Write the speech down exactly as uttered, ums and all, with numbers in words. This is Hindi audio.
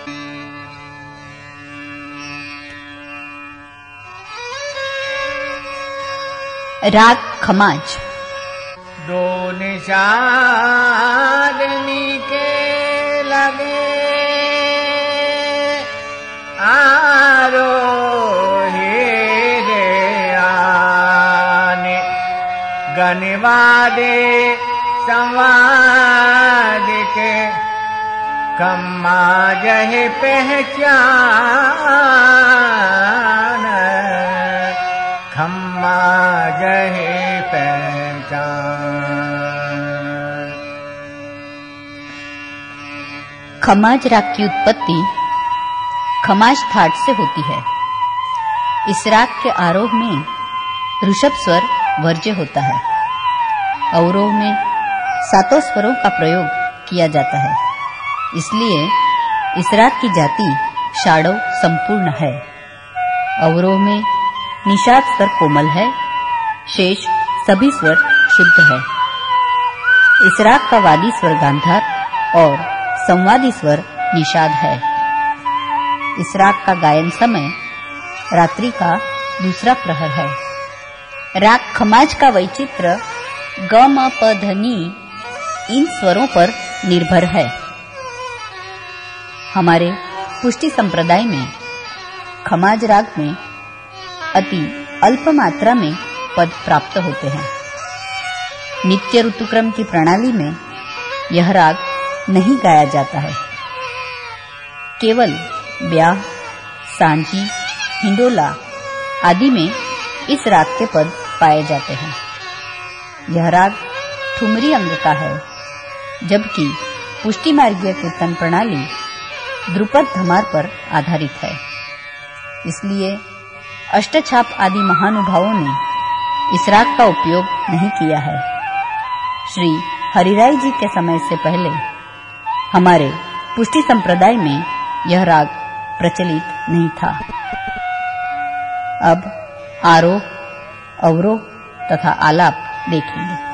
राग खमाज। दो निशादनी के लगे आरोही रे आने, गनवादे संवाद के खम्मा जहे पहचान, खम्मा जहे पहचान। खमाज राग की उत्पत्ति खमाज थाट से होती है। इस राग के आरोह में ऋषभ स्वर वर्ज्य होता है। अवरोह में सातों स्वरों का प्रयोग किया जाता है, इसलिए इस राग की जाति षाडव संपूर्ण है। अवरोह में निषाद स्वर कोमल है, शेष सभी स्वर शुद्ध है। इस राग का वादी स्वर गांधार और संवादी स्वर निषाद है। इस राग का गायन समय रात्रि का दूसरा प्रहर है। राग खमाज का वैचित्र ग म प ध नी इन स्वरों पर निर्भर है। हमारे पुष्टि संप्रदाय में खमाज राग में अति अल्प मात्रा में पद प्राप्त होते हैं। नित्य ऋतुक्रम की प्रणाली में यह राग नहीं गाया जाता है। केवल ब्याह, सांझी, हिंडोला आदि में इस राग के पद पाए जाते हैं। यह राग ठुमरी अंग का है, जबकि पुष्टि मार्गीय कीर्तन प्रणाली ध्रुपद धमार पर आधारित है। इसलिए अष्टछाप आदि महानुभावों ने इस राग का उपयोग नहीं किया है। श्री हरिराय जी के समय से पहले हमारे पुष्टि संप्रदाय में यह राग प्रचलित नहीं था। अब आरोह, अवरोह तथा आलाप देखेंगे।